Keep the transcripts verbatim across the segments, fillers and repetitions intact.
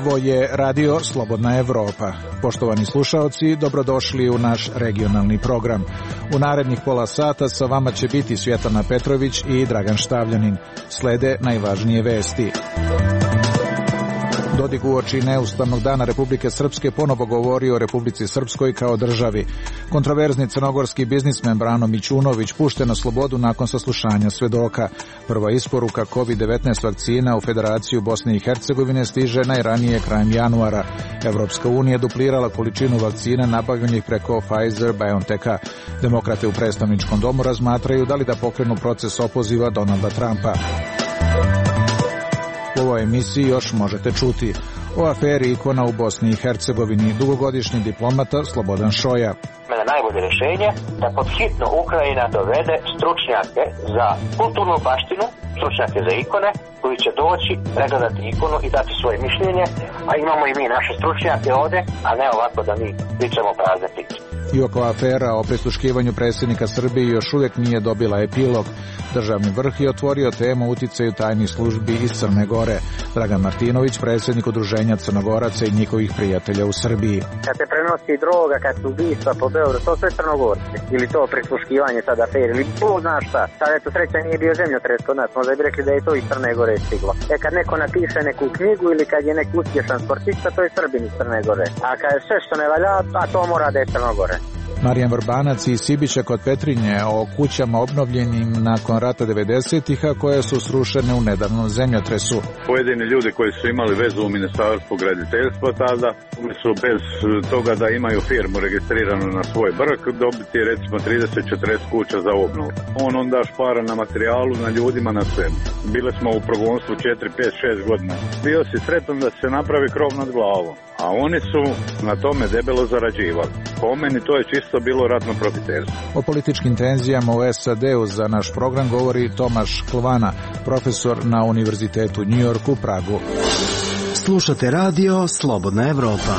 Ovo je Radio Slobodna Evropa. Poštovani slušaoci, dobrodošli u naš regionalni program. U narednih pola sata sa vama će biti Svjetlana Petrović i Dragan Štavljanin. Slede najvažnije vesti. Dodik uoči neustavnog dana Republike Srpske ponovo govori o Republici Srpskoj kao državi. Kontroverzni crnogorski biznismen Brano Mićunović pušten na slobodu nakon saslušanja svedoka. Prva isporuka kovid devetnaest vakcina u Federaciju Bosne i Hercegovine stiže najranije krajem januara. Evropska unija duplirala količinu vakcina nabavljenih preko Pfizer-BioNTecha. Demokrate u predstavničkom domu razmatraju da li da pokrenu proces opoziva Donalda Trumpa. U ovoj emisiji još možete čuti o aferi ikona u Bosni i Hercegovini, dugogodišnji diplomata Slobodan Šoja. Mene najbolje rješenje da pod hitno Ukrajina dovede stručnjake za kulturnu baštinu, stručnjake za ikone, koji će doći, pregledati ikonu i dati svoje mišljenje, a imamo i mi naše stručnjake ovdje, a ne ovako da mi pričamo prazne priče. I oko afera o prisluškivanju predsjednika Srbije još uvijek nije dobila epilog. Državni vrh je otvorio temu uticaju tajnih službi iz Crne Gore. Dragan Martinović, predsjednik udruženja Crnogoraca i njihovih prijatelja u Srbiji. Kad se prenosi droga, kad su ubistva po Beogradu, to sve Crnogorci. Ili to prisluškivanje sad afere, ili to znaš šta. Sad eto sreća nije bio zemljotres kod nas, možda bi rekli da je to iz Crne Gore stiglo. E kad neko napiše neku knjigu ili kad je neki uspješan sportista, to je Srbin iz Crne Gore. A kad je sve što ne valja, a to mora da je Crnogore. Marijan Vrbanac iz Sibića kod Petrinje o kućama obnovljenim nakon rata devedesetih, a koje su srušene u nedavnom zemljotresu. Pojedini ljudi koji su imali vezu u Ministarstvu graditeljstva tada, oni su bez toga da imaju firmu registriranu na svoj brk dobiti recimo trideset do četrdeset kuća za obnovu. On onda špara na materijalu, na ljudima, na svemu. Bili smo u progonstvu četiri, pet, šest godina. Bio si sretan da se napravi krov nad glavom, a oni su na tome debelo zarađivali. Po meni to je čisto bilo ratno profiterstvo. O političkim tenzijama u S A D-u za naš program govori Tomaš Klvana, profesor na Univerzitetu New York u Pragu. Slušate Radio Slobodna Evropa.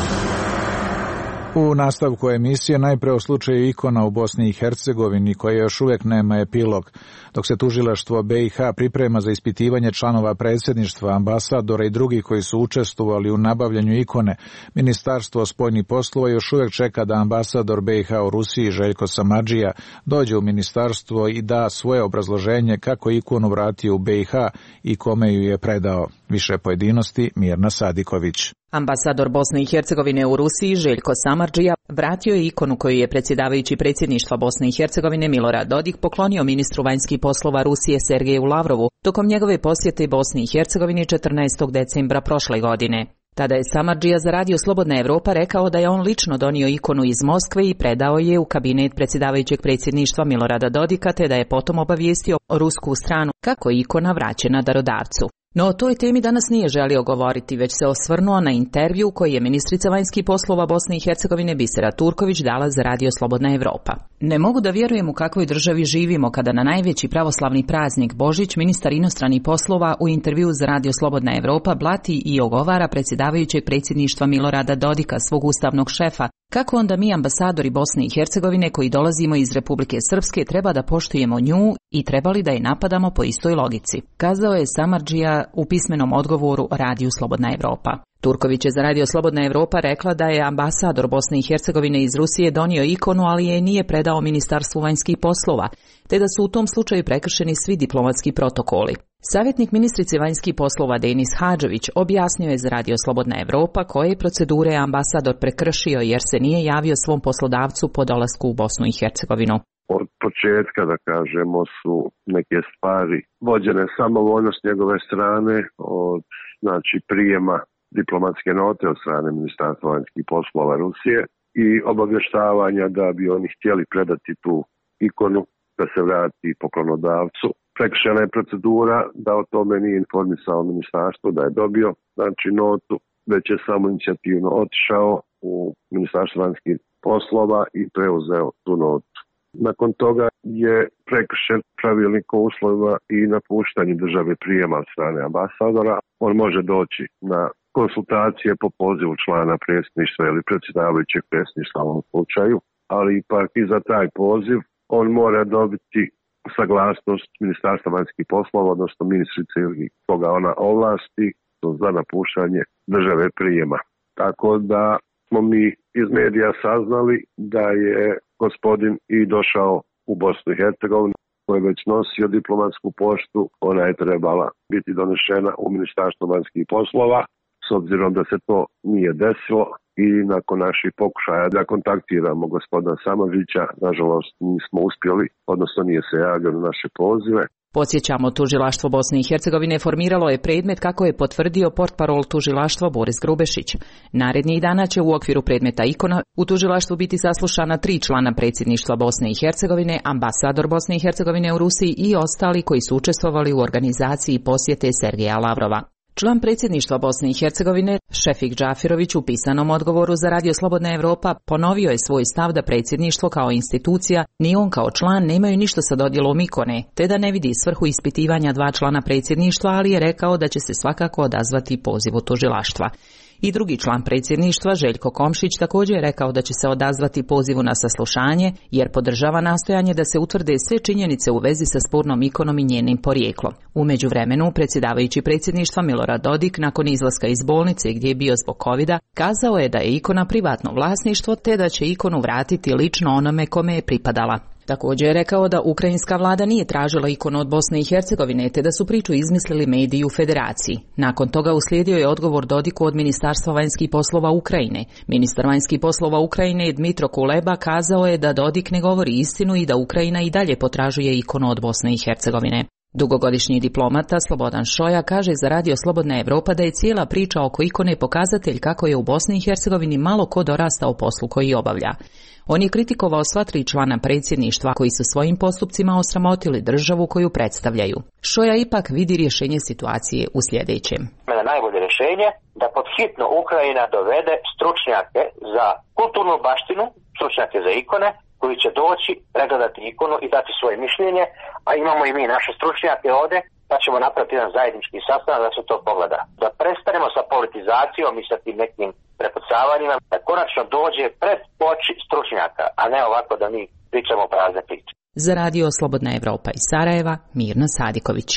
U nastavku emisije najpre o slučaju ikona u Bosni i Hercegovini koje još uvijek nema epilog. Dok se tužilaštvo B i H priprema za ispitivanje članova predsjedništva, ambasadora i drugih koji su učestvovali u nabavljanju ikone, Ministarstvo spoljnih poslova još uvijek čeka da ambasador B i H u Rusiji Željko Samardžija dođe u ministarstvo i da svoje obrazloženje kako ikonu vratio u B i H i kome ju je predao. Više pojedinosti Mirna Sadiković. Ambasador Bosne i Hercegovine u Rusiji Željko Samardžija vratio je ikonu koju je predsjedavajući predsjedništva Bosne i Hercegovine Milorad Dodik poklonio ministru vanjskih poslova Rusije Sergeju Lavrovu tokom njegove posjete Bosni i Hercegovini četrnaestog decembra prošle godine. Tada je Samardžija za Radio Slobodna Evropa rekao da je on lično donio ikonu iz Moskve i predao je u kabinet predsjedavajućeg predsjedništva Milorada Dodika, te da je potom obavijestio rusku stranu kako je ikona vraćena darodavcu. No o toj temi danas nije želio govoriti, već se osvrnuo na intervju koji je ministrica vanjskih poslova Bosne i Hercegovine Bisera Turković dala za Radio Slobodna Evropa. Ne mogu da vjerujem u kakvoj državi živimo kada na najveći pravoslavni praznik Božić ministar inostranih poslova u intervju za Radio Slobodna Evropa blati i ogovara predsjedavajućeg predsjedništva Milorada Dodika, svog ustavnog šefa. Kako onda mi, ambasadori Bosne i Hercegovine koji dolazimo iz Republike Srpske, treba da poštujemo nju i trebali da je napadamo po istoj logici, kazao je Samardžija u pismenom odgovoru Radiju Slobodna Evropa. Turković je za Radio Slobodna Evropa rekla da je ambasador Bosne i Hercegovine iz Rusije donio ikonu, ali je nije predao Ministarstvu vanjskih poslova, te da su u tom slučaju prekršeni svi diplomatski protokoli. Savjetnik ministrice vanjskih poslova Denis Hadžević objasnio je za Radio Slobodna Evropa koje procedure je ambasador prekršio jer se nije javio svom poslodavcu po dolasku u Bosnu i Hercegovinu. Od početka, da kažemo, su neke stvari vođene samovoljno s njegove strane, od znači prijema diplomatske note od strane Ministarstva vanjskih poslova Rusije i obavještavanja da bi oni htjeli predati tu ikonu da se vrati poklonodavcu. Prekršena je procedura da o tome nije informisao ministarstvo, da je dobio znači notu, već je samo inicijativno otišao u Ministarstvo vanjskih poslova i preuzeo tu notu. Nakon toga je prekršen pravilnik o uslovima i napuštanju države prijema od strane ambasadora. On može doći na konsultacije po pozivu člana predsjedništva ili predsjedavajućeg predsjedništva u ovom slučaju, ali ipak i za taj poziv on mora dobiti saglasnost Ministarstva vanjskih poslova, odnosno ministrice ili koga ona ovlasti odnosno za napuštanje države prijema. Tako da smo mi iz medija saznali da je gospodin i došao u Bosnu i Hercegovinu, koji je već nosio diplomatsku poštu. Ona je trebala biti donešena u Ministarstvo vanjskih poslova. S obzirom da se to nije desilo i nakon naših pokušaja da kontaktiramo gospodina Samardžića, nažalost nismo uspjeli, odnosno nije se javio na naše pozive. Podsjećamo, tužilaštvo Bosne i Hercegovine formiralo je predmet kako je potvrdio portparol tužilaštva Boris Grubešić. Narednih dana će u okviru predmeta Ikona u tužilaštvu biti saslušana tri člana predsjedništva Bosne i Hercegovine, ambasador Bosne i Hercegovine u Rusiji i ostali koji su učestvovali u organizaciji posjete Sergeja Lavrova. Član predsjedništva Bosne i Hercegovine, Šefik Džafirović, u pisanom odgovoru za Radio Slobodna Evropa ponovio je svoj stav da predsjedništvo kao institucija ni on kao član nemaju ništa sa dodjelom ikone, te da ne vidi svrhu ispitivanja dva člana predsjedništva, ali je rekao da će se svakako odazvati pozivu tužilaštva. I drugi član predsjedništva, Željko Komšić, također je rekao da će se odazvati pozivu na saslušanje, jer podržava nastojanje da se utvrde sve činjenice u vezi sa spornom ikonom i njenim porijeklom. U međuvremenu, predsjedavajući predsjedništva Milorad Dodik, nakon izlaska iz bolnice gdje je bio zbog kovida, kazao je da je ikona privatno vlasništvo, te da će ikonu vratiti lično onome kome je pripadala. Također je rekao da ukrajinska vlada nije tražila ikonu od Bosne i Hercegovine, te da su priču izmislili mediji u federaciji. Nakon toga uslijedio je odgovor Dodiku od Ministarstva vanjskih poslova Ukrajine. Ministar vanjskih poslova Ukrajine Dmitro Kuleba kazao je da Dodik ne govori istinu i da Ukrajina i dalje potražuje ikonu od Bosne i Hercegovine. Dugogodišnji diplomata Slobodan Šoja kaže za Radio Slobodna Evropa da je cijela priča oko ikone pokazatelj kako je u Bosni i Hercegovini malo ko dorastao poslu koji obavlja. On je kritikovao sva tri člana predsjedništva koji su svojim postupcima osramotili državu koju predstavljaju. Šoja ipak vidi rješenje situacije u sljedećem. Najbolje rješenje da pod hitno Ukrajina dovede stručnjake za kulturnu baštinu, stručnjake za ikone, koji će doći, pregledati ikonu i dati svoje mišljenje, a imamo i mi naše stručnjake ovdje, pa ćemo napraviti jedan zajednički sastanak da se to pogleda. Da prestanemo sa politizacijom i sa tim nekim prepucavanjima, da konačno dođe pred oči stručnjaka, a ne ovako da mi pričamo prazne priče. Za Radio Slobodna Evropa iz Sarajeva, Mirna Sadiković.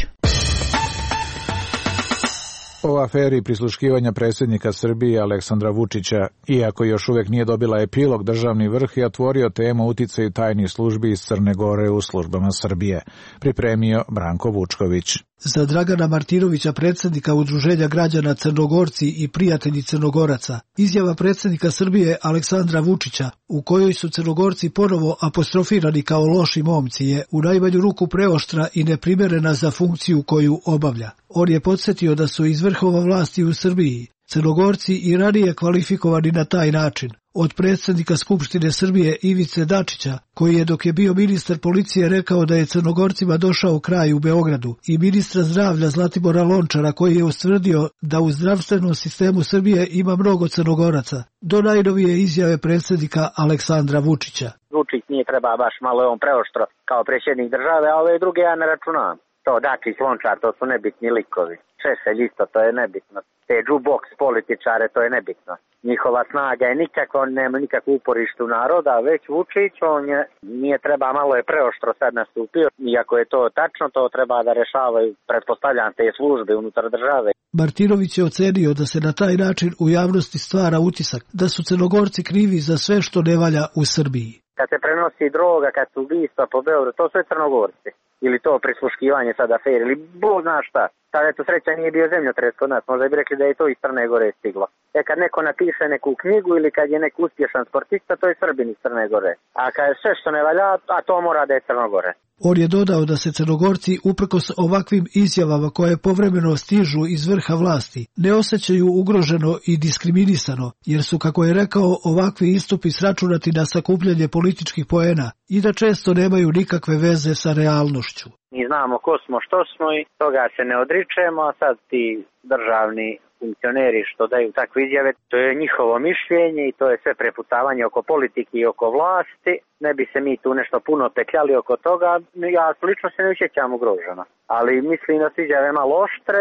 O aferi prisluškivanja predsjednika Srbije Aleksandra Vučića, iako još uvijek nije dobila epilog, državni vrh je otvorio temu uticaj tajnih službi iz Crne Gore u službama Srbije. Pripremio Branko Vučković. Za Dragana Martinovića, predsjednika Udruženja građana Crnogorci i prijatelji Crnogoraca, izjava predsjednika Srbije Aleksandra Vučića, u kojoj su Crnogorci ponovo apostrofirani kao loši momci, je u najmanju ruku preoštra i neprimjerena za funkciju koju obavlja. On je podsjetio da su iz vrhova vlasti u Srbiji Crnogorci i ranije kvalifikovani na taj način. Od predsjednika Skupštine Srbije Ivice Dačića, koji je dok je bio ministar policije rekao da je Crnogorcima došao kraj u Beogradu, i ministra zdravlja Zlatibora Lončara, koji je ustvrdio da u zdravstvenom sistemu Srbije ima mnogo Crnogoraca, do najnovije izjave predsjednika Aleksandra Vučića. Vučić nije treba baš malo on preoštro kao predsjednik države, a ove druge ja ne računam. To Dačić, Lončar, to su nebitni likovi. Šešelj isto, to je nebitno. Te jukebox političare, to je nebitno. Njihova snaga je nikako, nema nikakvu uporištu naroda, već Vučić, on je, nije treba, malo je preoštro sad nastupio. Iako je to tačno, to treba da rešavaju, pretpostavljam, te službe unutar države. Martinović je ocenio da se na taj način u javnosti stvara utisak da su Crnogorci krivi za sve što ne valja u Srbiji. Kad se prenosi droga, kad su ubistva po Beogradu, to sve Crnogorci. Ili to prisluškivanje sad aferi, ili Bog zna šta. Sad eto sreća nije bio zemljotres kod nas, možda bi rekli da je to iz Crne Gore stiglo. E kad neko napiše neku knjigu ili kad je neki uspješan sportista, to je Srbin iz Crne Gore. A kad je sve što ne valja, a to mora da je Crnogore. On je dodao da se Crnogorci, uprkos ovakvim izjavama koje povremeno stižu iz vrha vlasti, ne osjećaju ugroženo i diskriminisano, jer su, kako je rekao, ovakvi istupi sračunati na sakupljanje političkih poena i da često nemaju nikakve veze sa realnošću. Mi znamo ko smo, što smo i toga se ne odričemo, a sad ti državni funkcioneri što daju takve izjave, to je njihovo mišljenje i to je sve prepucavanje oko politike i oko vlasti. Ne bi se mi tu nešto puno petljali oko toga, ja lično se ne osjećam ugroženo. Ali mislim da su izjave malo oštre,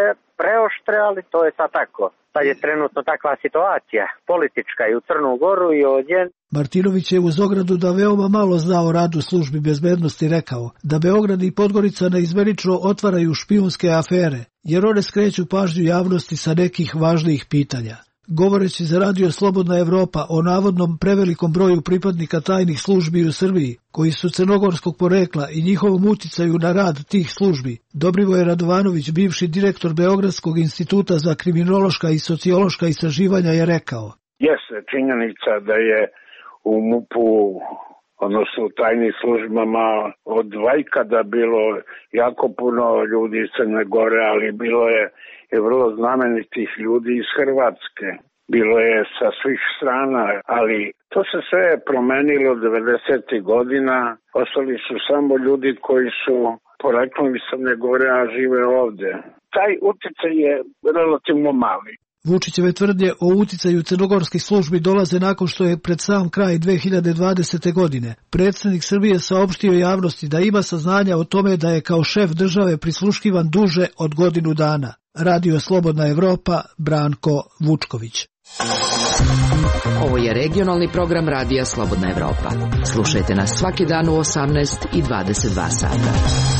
preoštre, ali to je sad tako. Sad je trenutno takva situacija, politička i u Crnu Goru i ovdje. Martinović je uz ogradu da veoma malo zna o radu službi bezbednosti rekao da Beograd i Podgorica neizmenično otvaraju špijunske afere, jer one skreću pažnju javnosti sa nekih važnijih pitanja. Govoreći za Radio Slobodna Evropa o navodnom prevelikom broju pripadnika tajnih službi u Srbiji, koji su crnogorskog porekla i njihovom uticaju na rad tih službi, Dobrivoje Radovanović, bivši direktor Beogradskog instituta za kriminološka i sociološka istraživanja, je rekao: Jeste činjenica da je u MUP-u, odnosno u tajnim službama od vajkada bilo jako puno ljudi iz Crne Gore, ali bilo je i vrlo znamenitih ljudi iz Hrvatske. Bilo je sa svih strana, ali to se sve promenilo devedesetih godina. Ostali su samo ljudi koji su poreklom iz Crne Gore, a žive ovde. Taj uticaj je relativno mali. Vučićeve tvrdnje o uticaju crnogorskih službi dolaze nakon što je pred sam kraj dve hiljade dvadesete. godine predsjednik Srbije saopštio javnosti da ima saznanja o tome da je kao šef države prisluškivan duže od godinu dana. Radio Slobodna Evropa, Branko Vučković. Ovo je regionalni program Radija Slobodna Evropa. Slušajte nas svaki dan u osamnaest i dvadeset dva sata.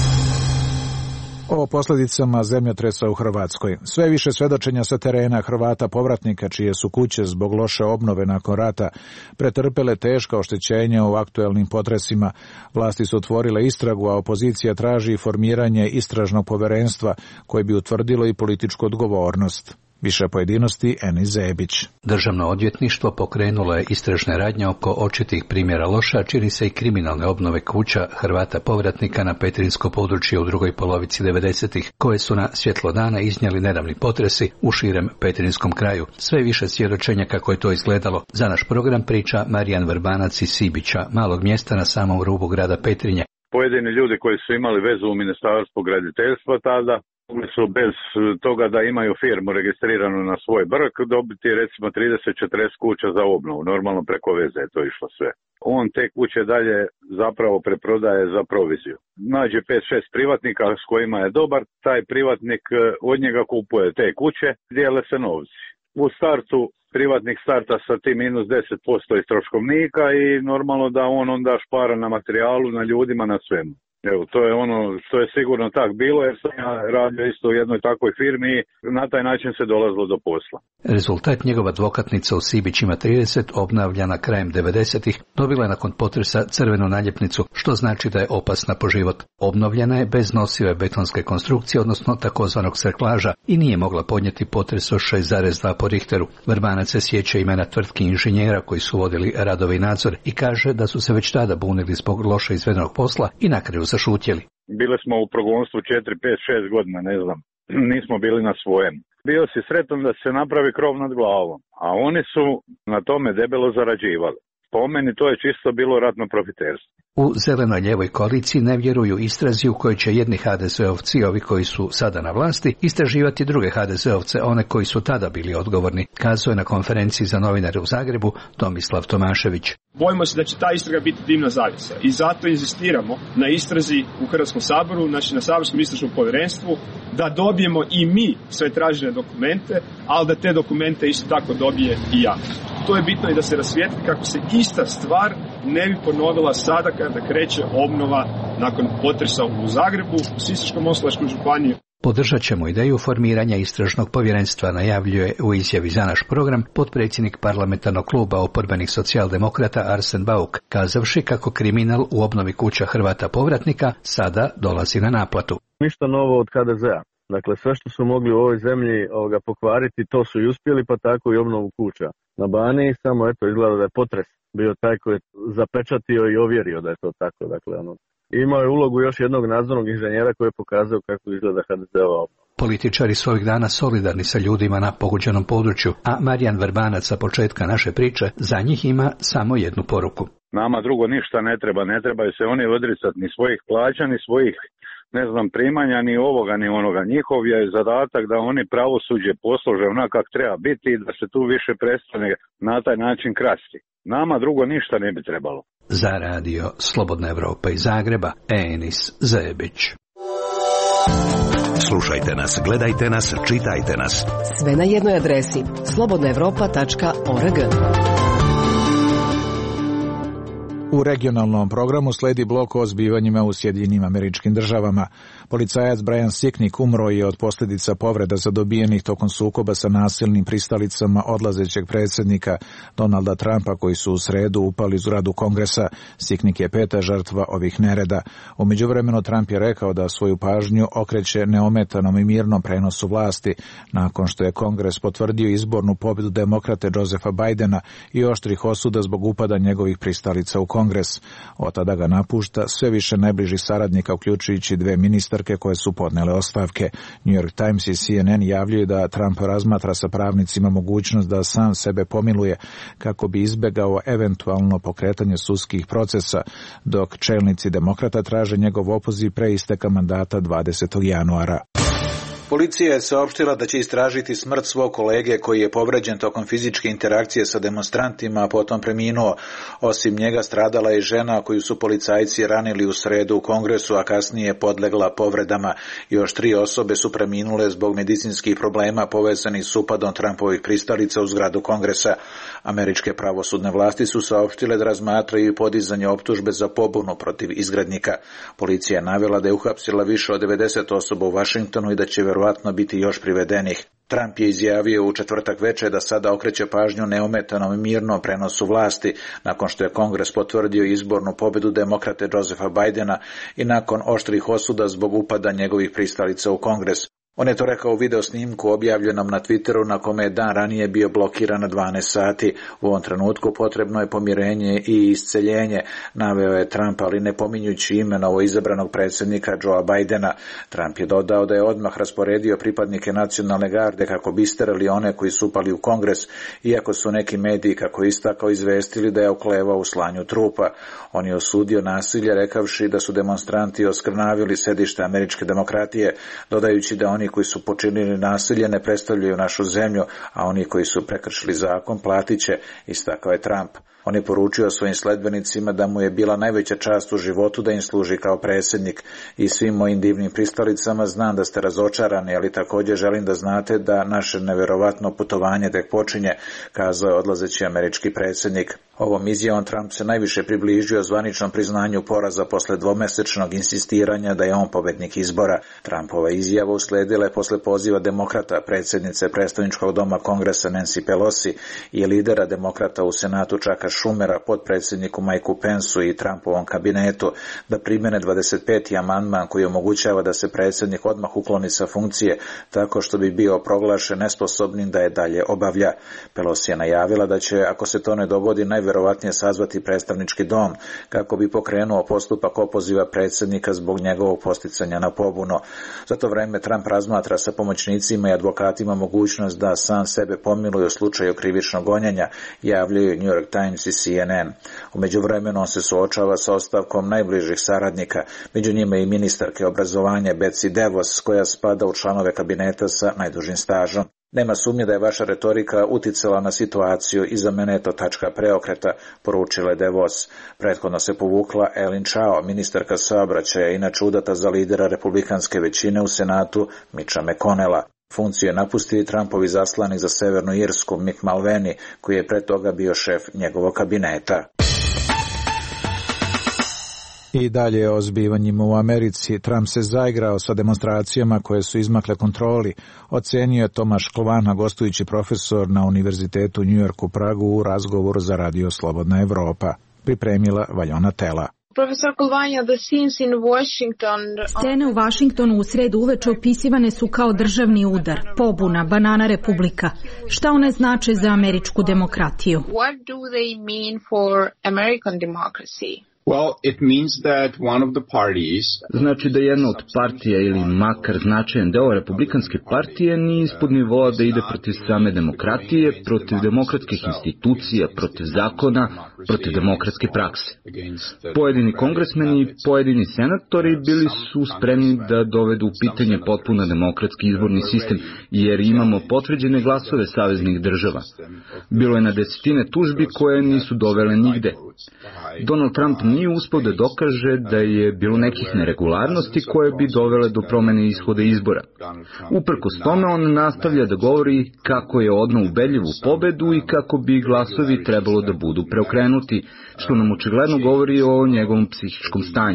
O posljedicama zemljotresa u Hrvatskoj. Sve više svedočenja sa terena Hrvata povratnika čije su kuće zbog loše obnove nakon rata pretrpele teška oštećenja u aktuelnim potresima. Vlasti su otvorile istragu, a opozicija traži formiranje istražnog povjerenstva koje bi utvrdilo i političku odgovornost. Više pojedinosti Eni Zebić. Državno odvjetništvo pokrenulo je istražne radnje oko očitih primjera loša, čini se i kriminalne obnove kuća Hrvata povratnika na petrinjsko područje u drugoj polovici devedesetih, koje su na svjetlo dana iznijeli nedavni potresi u širem petrinjskom kraju. Sve više svjedočenja kako je to izgledalo. Za naš program priča Marijan Vrbanac iz Sibića, malog mjesta na samom rubu grada Petrinje. Pojedini ljudi koji su imali vezu u Ministarstvu graditeljstva tada, su bez toga da imaju firmu registriranu na svoj brk dobiti recimo trideset četrdeset kuća za obnovu. Normalno preko veze je to išlo sve. On te kuće dalje zapravo preprodaje za proviziju. Nađe pet šest privatnika s kojima je dobar, taj privatnik od njega kupuje te kuće, dijele se novci. U startu privatnik starta sa tim minus deset posto iz troškovnika i normalno da on onda špara na materijalu, na ljudima, na svemu. Evo, to je ono što je sigurno tak bilo, jer sam ja radio isto u jednoj takvoj firmi i na taj način se dolazilo do posla. Rezultat njegova advokatnica u Sibićima trideset, obnavljana krajem devedesetih, dobila je nakon potresa crvenu naljepnicu, što znači da je opasna po život. Obnovljena je bez nosive betonske konstrukcije, odnosno takozvanog serklaža, i nije mogla podnijeti potres od šest zarez dva po Richteru. Vrbanac se sjeća imena tvrtki inženjera koji su vodili radove i nadzor i kaže da su se već tada bunili zbog loše izvedenog posla i na kraju zašutjeli. Bili smo u progonstvu četiri, pet, šest godina, ne znam, nismo bili na svojem. Bio si sretan da se napravi krov nad glavom, a oni su na tome debelo zarađivali. Po meni to je čisto bilo ratno profiterstvo. U zeleno-ljevoj koaliciji ne vjeruju istrazi u kojoj će jedni ha de ze ovci, ovi koji su sada na vlasti, istraživati druge ha de ze ovce, one koji su tada bili odgovorni, kazao je na konferenciji za novinare u Zagrebu Tomislav Tomašević. Bojimo se da će ta istraga biti dimna zavjesa i zato inzistiramo na istrazi u Hrvatskom saboru, znači na saborskom istražnom povjerenstvu, da dobijemo i mi sve tražene dokumente, ali da te dokumente isto tako dobije i javnost. To je bitno i da se rasvijetli kako se ista stvar ne bi ponovila sada kada kreće obnova nakon potresa u Zagrebu, u Sisačko-moslavačkoj županiji. Podržat ćemo ideju formiranja istražnog povjerenstva, najavljuje u izjavi za naš program potpredsjednik parlamentarnog kluba oporbenih socijaldemokrata Arsen Bauk, kazavši kako kriminal u obnovi kuća Hrvata povratnika sada dolazi na naplatu. Ništa novo od ha de zea. Dakle, sve što su mogli u ovoj zemlji ovoga pokvariti, to su i uspjeli, pa tako i obnovu kuća. Na Baniji samo eto izgleda da je potres bio taj koji je zapečatio i ovjerio da je to tako. Dakle, ono, imao je ulogu još jednog nadzornog inženjera koji je pokazao kako izgleda ha de zeova obnova. Političari su ovih dana solidarni sa ljudima na pogođenom području, a Marijan Vrbanac sa početka naše priče za njih ima samo jednu poruku. Nama drugo ništa ne treba, ne trebaju se oni odricati ni svojih plaća, ni svojih ne znam, primanja, ni ovoga, ni onoga. Njihov je zadatak da oni pravosuđe poslože onak kak treba biti i da se tu više prestane na taj način krasti. Nama drugo ništa ne bi trebalo. Za radio Slobodna Evropa iz Zagreba, Enis Zebić. Slušajte nas, gledajte nas, čitajte nas. Sve na jednoj adresi slobodna evropa tačka org. U regionalnom programu sledi blok o zbivanjima u Sjedinjenim Američkim Državama. Policajac Brian Sicknick umro je od posljedica povreda zadobijenih tokom sukoba sa nasilnim pristalicama odlazećeg predsjednika Donalda Trumpa koji su u sredu upali u zgradu Kongresa. Sicknick je peta žrtva ovih nereda. U međuvremenu Trump je rekao da svoju pažnju okreće neometanom i mirnom prenosu vlasti nakon što je Kongres potvrdio izbornu pobjedu demokrate Josepha Bidena i oštrih osuda zbog upada njegovih pristalica u Kongres. Kongres. Od tada ga napušta sve više najbližih saradnika, uključujući dve ministarke koje su podnele ostavke. New York Times i C N N javljaju da Trump razmatra sa pravnicima mogućnost da sam sebe pomiluje kako bi izbegao eventualno pokretanje sudskih procesa, dok čelnici demokrata traže njegov opoziv pre isteka mandata dvadesetog januara. Policija je saopštila da će istražiti smrt svog kolege koji je povređen tokom fizičke interakcije sa demonstrantima, a potom preminuo. Osim njega stradala je žena koju su policajci ranili u sredu u Kongresu, a kasnije podlegla povredama. Još tri osobe su preminule zbog medicinskih problema povezanih s upadom Trumpovih pristalica u zgradu Kongresa. Američke pravosudne vlasti su saopštile da razmatraju podizanje optužbe za pobunu protiv izgrednika. Policija je navela da je uhapsila više od devedeset osoba u Vašingtonu i da će vjerovatno biti još privedenih. Trump je izjavio u četvrtak večer da sada okreće pažnju neometanom i mirnom prenosu vlasti nakon što je Kongres potvrdio izbornu pobjedu demokrate Josepha Bidena i nakon oštrih osuda zbog upada njegovih pristalica u Kongres. On je to rekao u video snimku objavljenom na Twitteru na kome je dan ranije bio blokiran na dvanaest sati. U ovom trenutku potrebno je pomirenje i isceljenje, naveo je Trump, ali ne pominjući ime novoizabranog predsjednika Joea Bidena. Trump je dodao da je odmah rasporedio pripadnike nacionalne garde kako bi isterali one koji su upali u Kongres, iako su neki mediji, kako istakao, izvestili da je oklevao u slanju trupa. On je osudio nasilje rekavši da su demonstranti oskrnavili sedište američke demokratije, dodajući da oni Oni koji su počinili nasilje ne predstavljaju našu zemlju, a oni koji su prekršili zakon platit će, istakao je Trump. On je poručio svojim sledbenicima da mu je bila najveća čast u životu da im služi kao predsjednik. I svim mojim divnim pristalicama znam da ste razočarani, ali također želim da znate da naše nevjerovatno putovanje tek počinje, kazao je odlazeći američki predsjednik. Ovom izjavom Trump se najviše približio zvaničnom priznanju poraza posle dvomesečnog insistiranja da je on pobednik izbora. Trumpova izjava usledila je posle poziva demokrata, predsjednice predstavničkog doma Kongresa Nancy Pelosi i lidera demokrata u Senatu Chucka Schumera, potpredsjedniku Mikeu Pensu i Trumpovom kabinetu da primene dvadeset peti amandman koji omogućava da se predsjednik odmah ukloni sa funkcije tako što bi bio proglašen nesposobnim da je dalje obavlja. Pelosi je najavila da će, ako se to ne dogodi, najverovatnije sazvati predstavnički dom kako bi pokrenuo postupak opoziva predsjednika zbog njegovog posticanja na pobunu. Za to vreme Trump razmatra sa pomoćnicima i advokatima mogućnost da sam sebe pomiluje u slučaju krivičnog gonjenja, javljaju New York Times i C N N. U međuvremenu on se suočava sa ostavkom najbližih saradnika, među njima i ministarke obrazovanja Betsy DeVos, koja spada u članove kabineta sa najdužim stažom. Nema sumnje da je vaša retorika uticala na situaciju i za mene je to tačka preokreta, poručila je DeVos. Prethodno se povukla Ellen Chao, ministarka saobraćaja, inače udata za lidera republikanske većine u Senatu Mitcha McConnella. Funkciju je napustio Trumpovi zaslanik za Severnu Irsku Mick Mulvaney, koji je pre toga bio šef njegovog kabineta. I dalje o zbivanjima u Americi. Trump se zaigrao sa demonstracijama koje su izmakle kontroli, ocenio je Tomaš Klvana, gostujući profesor na Univerzitetu u New Yorku Pragu u razgovoru za Radio Slobodna Evropa. Pripremila Valjona Tela. Profesor Kulvanja, the scenes in Washington... Scene u Vašingtonu u sredu uveče opisivane su kao državni udar, pobuna, banana republika. Šta one znače za američku demokratiju? What do they mean for American democracy? Well, it means that one of the parties... Znači da jedna od partija ili makar značajan deo republikanske partije nije ispod nivoa da ide protiv same demokratije, protiv demokratskih institucija, protiv zakona, protiv demokratske prakse. Pojedini kongresmeni i pojedini senatori bili su spremni da dovedu u pitanje potpuno demokratski izborni sistem, jer imamo potvrđene glasove saveznih država. Bilo je na desetine tužbi koje nisu dovele nigde. Donald Trump nije uspeo da dokaže da je bilo nekih neregularnosti koje bi dovele do promene ishoda izbora. Uprkos tome, on nastavlja da govori kako je odneo ubedljivu pobedu i kako bi glasovi trebalo da budu preokrenuti, što nam očigledno govori o njegovom psihičkom stanju.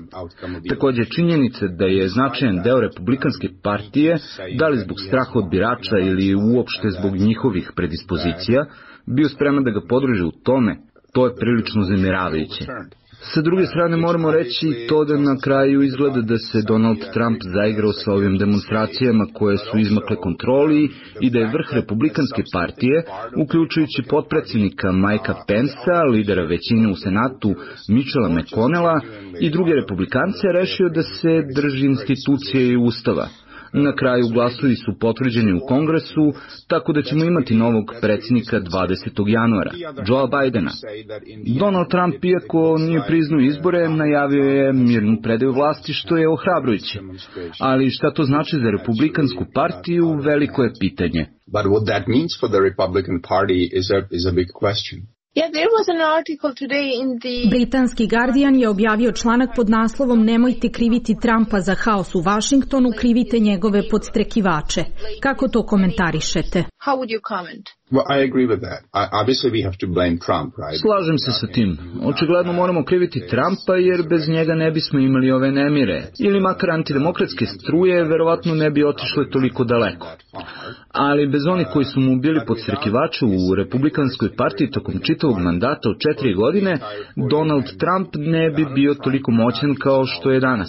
Takođe, činjenica da je značajan deo Republikanske partije, da li zbog straha od birača ili uopšte zbog njihovih predispozicija, bio spreman da ga podrži u tome, to je prilično uznemiravajuće. Sa druge strane moramo reći to da na kraju izgleda da se Donald Trump zaigrao sa ovim demonstracijama koje su izmakle kontroli i da je vrh Republikanske partije, uključujući potpredsjednika Mikea Pensa, lidera većine u Senatu Mitchella McConnella i druge republikance, rešio da se drži institucije i ustava. Na kraju glasovi su potvrđeni u Kongresu, tako da ćemo imati novog predsjednika dvadesetog januara, Joea Bidena. Donald Trump, iako nije priznao izbore, najavio je mirnu predaju vlasti, što je ohrabrujuće. Ali šta to znači za Republikansku partiju, veliko je pitanje. But what that means for the Republican Party is a, is a big question. Yeah, there was an article today in the... Britanski Guardian je objavio članak pod naslovom "Nemojte kriviti Trumpa za haos u Vašingtonu, krivite njegove podstrekivače". Kako to komentarišete? How would you comment? Well, I agree with that. I, obviously we have to blame Trump, right? Slažem se sa tim. Očigledno moramo kriviti Trumpa jer bez njega ne bismo imali ove nemire. Ili makar antidemokratske struje verovatno ne bi otišle toliko daleko. Ali bez onih koji su mu bili podstrekivači u Republikanskoj partiji tokom čitavog mandata od četiri godine, Donald Trump ne bi bio toliko moćan kao što je danas.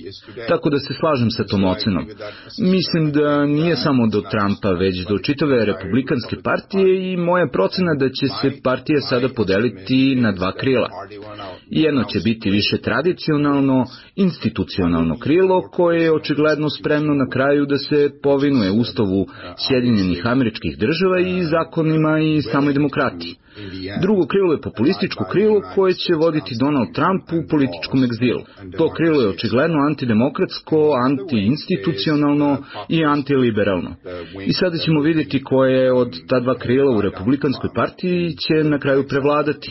Tako da se slažem sa tom ocenom. Mislim da nije samo do Trumpa, već do čitave Republikanske partije i moja procena da će se partija sada podeliti na dva krila. Jedno će biti više tradicionalno, institucionalno krilo koje je očigledno spremno na kraju da se povinuje Ustavu Sjedinjenih Američkih Država i zakonima i samoj demokratiji. Drugo krilo je populističko krilo koje će voditi Donald Trump u političkom egzilu. To krilo je očigledno antidemokratsko, antiinstitucionalno i antiliberalno. I sada ćemo vidjeti koje od ta dva krila u Republikanskoj partiji će na kraju prevladati.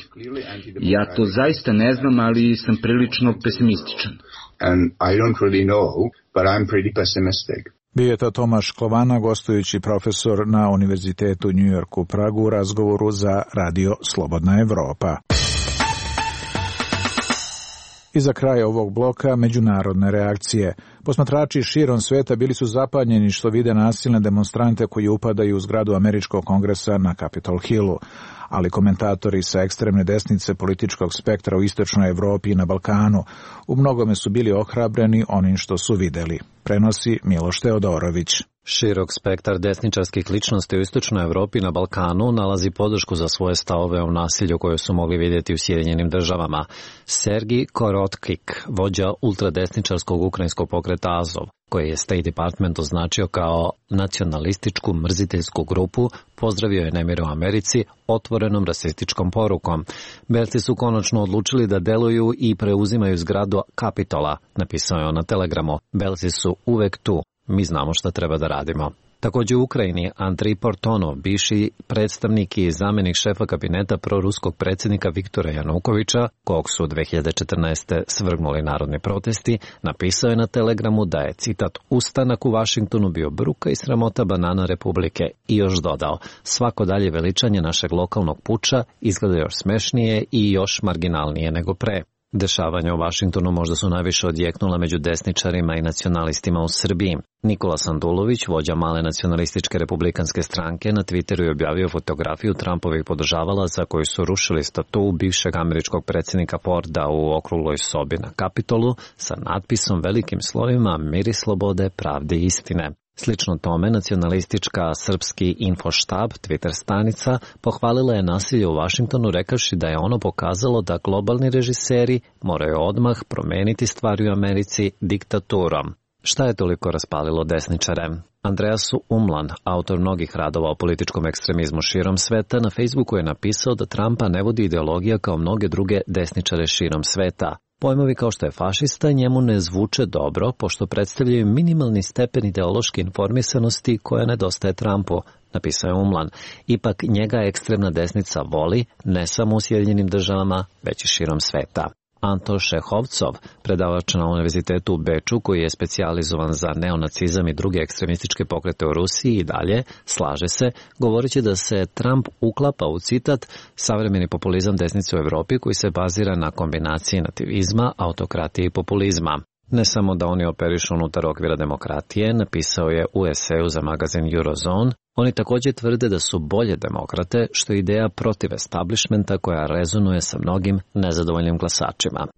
Ja to zaista ne znam, ali sam prilično pesimističan. And I don't really know, but I'm pretty pessimistic. Bio je to Tomaš Klovana, gostujući profesor na Univerzitetu New York u Pragu u razgovoru za Radio Slobodna Evropa. I za kraj ovog bloka međunarodne reakcije. Posmatrači širom sveta bili su zapanjeni što vide nasilne demonstrante koji upadaju u zgradu Američkog kongresa na Capitol Hillu, ali komentatori sa ekstremne desnice političkog spektra u istočnoj Evropi i na Balkanu u mnogome su bili ohrabreni onim što su videli. Prenosi Miloš Teodorović. Širok spektar desničarskih ličnosti u istočnoj Evropi i na Balkanu nalazi podršku za svoje stavove o nasilju koje su mogli vidjeti u Sjedinjenim Državama. Sergij Korotkik, vođa ultradesničarskog ukrajinskog pokreta Azov, koji je State Department označio kao nacionalističku mrziteljsku grupu, pozdravio je nemire u Americi otvorenom rasističkom porukom. Belci su konačno odlučili da deluju i preuzimaju zgradu Kapitola, napisao je on na Telegramu. Belci su uvek tu. Mi znamo šta treba da radimo. Također u Ukrajini Andrij Portonov, bivši predstavnik i zamjenik šefa kabineta proruskog predsjednika Viktora Janukovića, kog su dve hiljade četrnaeste. svrgnuli narodni protesti, napisao je na Telegramu da je, citat, ustanak u Vašingtonu bio bruka i sramota banana Republike i još dodao, svako dalje veličanje našeg lokalnog puča izgleda još smešnije i još marginalnije nego pre. Dešavanja u Vašingtonu možda su najviše odjeknula među desničarima i nacionalistima u Srbiji. Nikola Sandulović, vođa male nacionalističke republikanske stranke, na Twitteru je objavio fotografiju Trumpovih podržavalaca koji su rušili statu bivšeg američkog predsjednika Forda u okrugloj sobi na Kapitolu sa natpisom velikim slovima "Mir i slobode, pravde i istine". Slično tome, nacionalistička srpski infoštab, Twitter stanica, pohvalila je nasilje u Vašingtonu rekavši da je ono pokazalo da globalni režiseri moraju odmah promeniti stvari u Americi diktaturom. Šta je toliko raspalilo desničare? Andreasu Umlan, autor mnogih radova o političkom ekstremizmu širom sveta, na Facebooku je napisao da Trumpa ne vodi ideologija kao mnoge druge desničare širom sveta. Pojmovi kao što je fašista njemu ne zvuče dobro, pošto predstavljaju minimalni stepen ideološke informisanosti koja nedostaje Trumpu, napisao je Umlan. Ipak njega ekstremna desnica voli, ne samo u Sjedinjenim Državama, već i širom sveta. Anto Šehovcov, predavač na Univerzitetu u Beču koji je specijalizovan za neonacizam i druge ekstremističke pokrete u Rusiji i dalje, slaže se, govoreći da se Trump uklapa u citat savremeni populizam desnice u Evropi koji se bazira na kombinaciji nativizma, autokratije i populizma. Ne samo da oni operišu unutar okvira demokratije, napisao je u eseju za magazin Eurozone, oni također tvrde da su bolje demokrate, što je ideja protiv establishmenta koja rezonuje sa mnogim nezadovoljnim glasačima.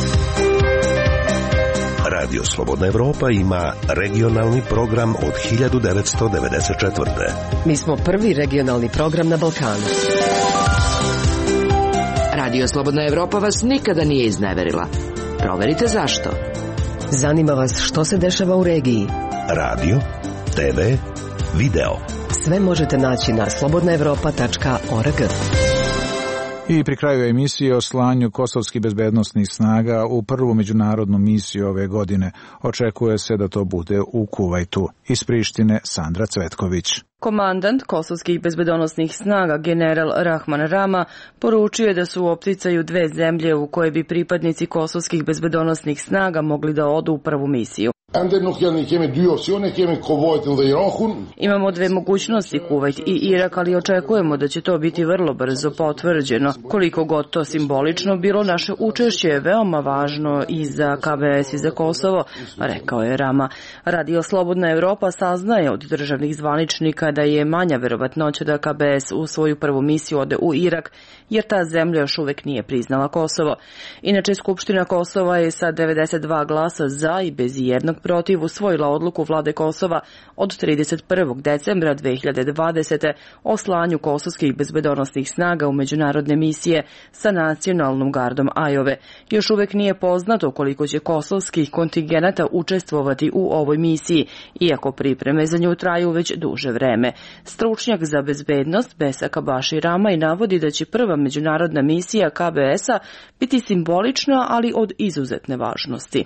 Radio Slobodna Evropa ima regionalni program od hiljadu devetsto devedeset četvrte. Mi smo prvi regionalni program na Balkanu. Radio Slobodna Evropa vas nikada nije izneverila. Proverite zašto. Zanima vas što se dešava u regiji. Radio, te ve, video. Sve možete naći na slobodna evropa tačka org. I pri kraju emisije o slanju kosovskih bezbednosnih snaga u prvu međunarodnu misiju ove godine. Očekuje se da to bude u Kuvajtu. Iz Prištine Sandra Cvetković. Komandant kosovskih bezbedonosnih snaga general Rahman Rama poručio je da su u opticaju dve zemlje u koje bi pripadnici kosovskih bezbedonosnih snaga mogli da odu u prvu misiju. Imamo dve mogućnosti, Kuvajt i Irak, ali očekujemo da će to biti vrlo brzo potvrđeno. Koliko god to simbolično bilo, naše učešće je veoma važno i za K B S i za Kosovo, rekao je Rama. Radio Slobodna Evropa saznaje od državnih zvaničnika da je manja verovatnoća da K B S u svoju prvu misiju ode u Irak, jer ta zemlja još uvek nije priznala Kosovo. Inače, Skupština Kosova je sa devedeset dva glasa za i bez jednog protiv usvojila odluku vlade Kosova od trideset prvog decembra dve hiljade dvadesete o slanju kosovskih bezbedonosnih snaga u međunarodne misije sa nacionalnom gardom Ajove. Još uvek nije poznato koliko će kosovskih kontingenata učestvovati u ovoj misiji, iako pripreme za nju traju već duže vreme. Stručnjak za bezbednost Besak Baši Rama i navodi da će prva međunarodna misija K B S-a biti simbolična, ali od izuzetne važnosti.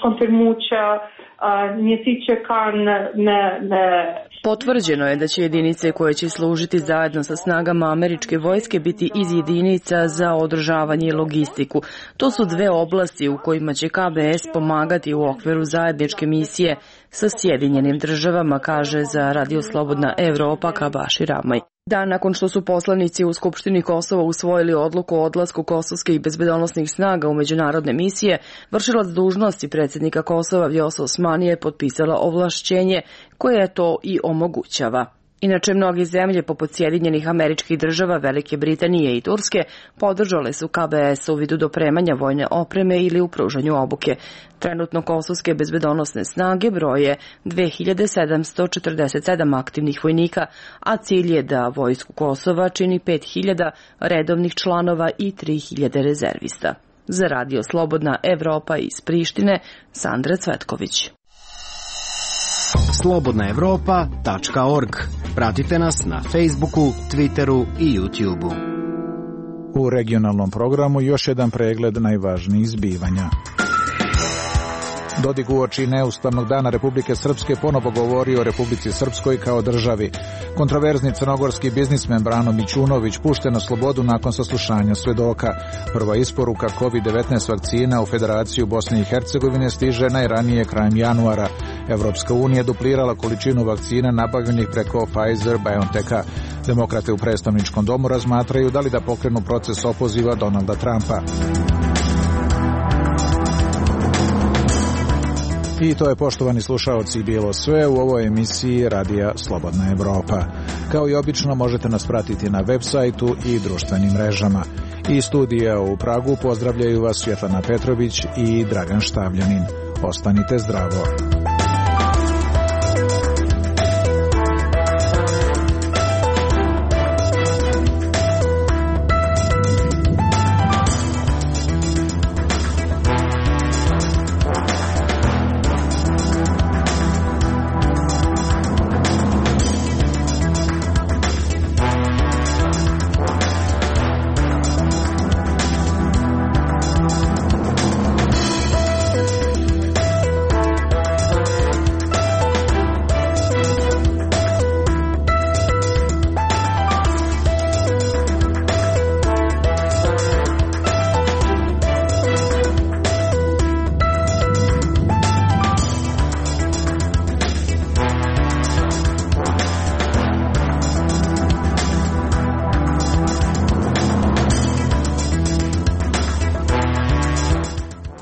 Potvrđeno je da će jedinice koje će služiti zajedno sa snagama američke vojske biti iz jedinica za održavanje i logistiku. To su dve oblasti u kojima će K B S pomagati u okviru zajedničke misije sa Sjedinjenim državama, kaže za Radio Slobodna Evropa Kabaši Ramaj. Dan nakon što su poslanici u Skupštini Kosova usvojili odluku o odlasku kosovskih bezbedonosnih snaga u međunarodne misije, vršilac dužnosti predsjednika Kosova Vjosa Osmanija je potpisala ovlašćenje koje to i omogućava. Inače, mnogi zemlje poput Sjedinjenih Američkih Država, Velike Britanije i Turske podržale su K B S u vidu dopremanja vojne opreme ili u pružanju obuke. Trenutno kosovske bezbedonosne snage broje dve hiljade sedamsto četrdeset sedam aktivnih vojnika, a cilj je da vojsku Kosova čini pet hiljada redovnih članova i tri hiljade rezervista. Za Radio Slobodna Evropa iz Prištine, Sandra Cvetković. slobodna evropa tačka org. Pratite nas na Facebooku, Twitteru i YouTubeu. U regionalnom programu još jedan pregled najvažnijih zbivanja. Dodik uoči neustavnog dana Republike Srpske ponovo govori o Republici Srpskoj kao državi. Kontroverzni crnogorski biznismen Brano Mićunović pušten na slobodu nakon saslušanja svedoka. Prva isporuka kovid devetnaest vakcina u Federaciju Bosne i Hercegovine stiže najranije krajem januara. Evropska unija duplirala količinu vakcina nabavljenih preko Pfizer-BioNTecha. Demokrate u predstavničkom domu razmatraju da li da pokrenu proces opoziva Donalda Trumpa. I to je, poštovani slušaoci, bilo sve u ovoj emisiji Radija Slobodna Evropa. Kao i obično možete nas pratiti na web sajtu i društvenim mrežama. Iz studija u Pragu pozdravljaju vas Svjetlana Petrović i Dragan Štavljanin. Ostanite zdravo.